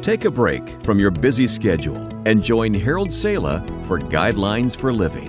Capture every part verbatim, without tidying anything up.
Take a break from your busy schedule and join Harold Sala for Guidelines for Living.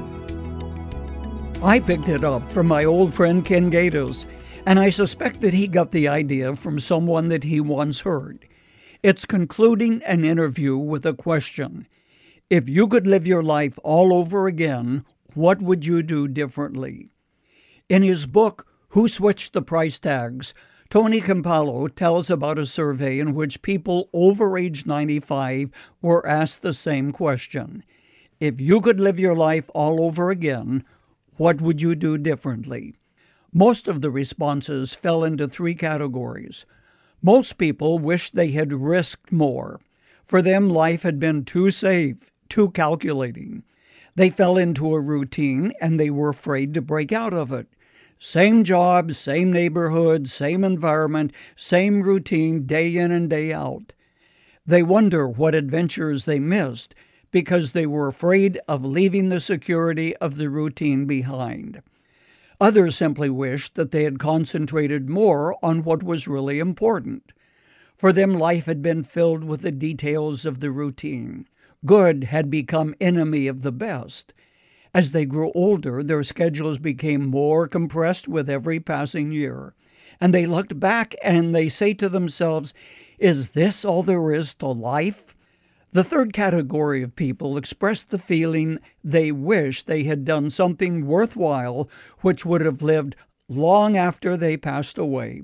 I picked it up from my old friend Ken Gaidos, and I suspect that he got the idea from someone that he once heard. It's concluding an interview with a question. If you could live your life all over again, what would you do differently? In his book, Who Switched the Price Tags?, Tony Campolo tells about a survey in which people over age ninety-five were asked the same question. If you could live your life all over again, what would you do differently? Most of the responses fell into three categories. Most people wished they had risked more. For them, life had been too safe, too calculating. They fell into a routine and they were afraid to break out of it. Same job, same neighborhood, same environment, same routine day in and day out. They wonder what adventures they missed because they were afraid of leaving the security of the routine behind. Others simply wished that they had concentrated more on what was really important. For them, life had been filled with the details of the routine. Good had become enemy of the best. As they grew older, their schedules became more compressed with every passing year. And they looked back and they say to themselves, is this all there is to life? The third category of people expressed the feeling they wish they had done something worthwhile which would have lived long after they passed away.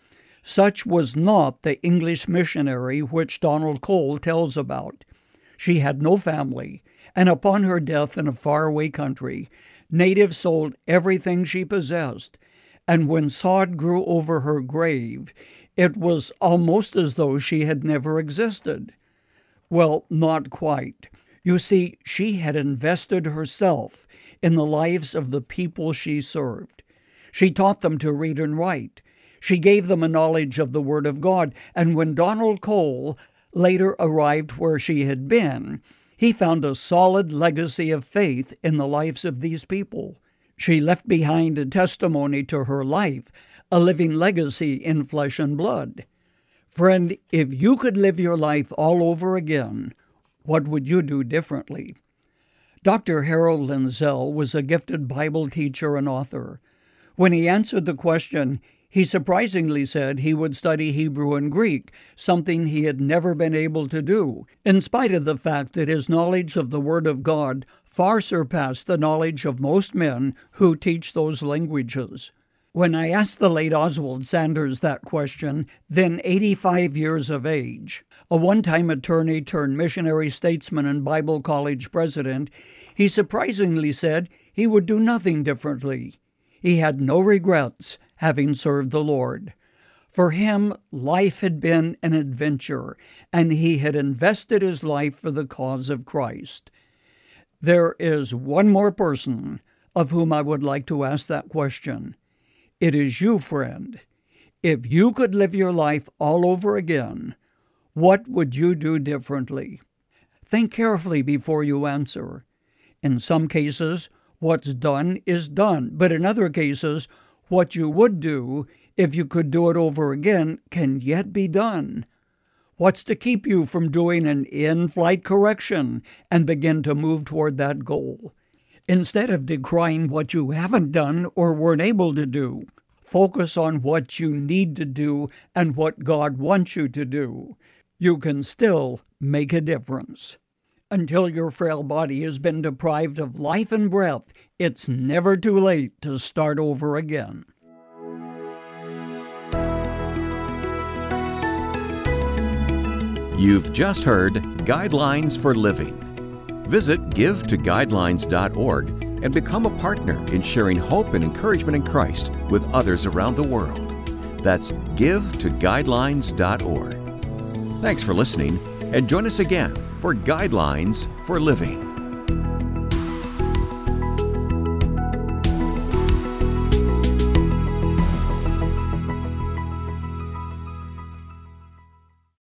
Such was not the English missionary which Donald Cole tells about. She had no family, and upon her death in a faraway country, natives sold everything she possessed, and when sod grew over her grave, it was almost as though she had never existed. Well, not quite. You see, she had invested herself in the lives of the people she served. She taught them to read and write. She gave them a knowledge of the Word of God, and when Donald Cole later arrived where she had been, he found a solid legacy of faith in the lives of these people. She left behind a testimony to her life, a living legacy in flesh and blood. Friend, if you could live your life all over again, what would you do differently? Doctor Harold Lindsell was a gifted Bible teacher and author. When he answered the question, he surprisingly said he would study Hebrew and Greek, something he had never been able to do, in spite of the fact that his knowledge of the Word of God far surpassed the knowledge of most men who teach those languages. When I asked the late Oswald Sanders that question, then eighty-five years of age, a one-time attorney turned missionary statesman and Bible college president, he surprisingly said he would do nothing differently. He had no regrets, having served the Lord. For him, life had been an adventure, and he had invested his life for the cause of Christ. There is one more person of whom I would like to ask that question. It is you, friend. If you could live your life all over again, what would you do differently? Think carefully before you answer. In some cases, what's done is done, but in other cases, what you would do if you could do it over again can yet be done. What's to keep you from doing an in-flight correction and begin to move toward that goal? Instead of decrying what you haven't done or weren't able to do, focus on what you need to do and what God wants you to do. You can still make a difference. Until your frail body has been deprived of life and breath, it's never too late to start over again. You've just heard Guidelines for Living. Visit give to guidelines dot org and become a partner in sharing hope and encouragement in Christ with others around the world. That's give to guidelines dot org. Thanks for listening, and join us again for Guidelines for Living.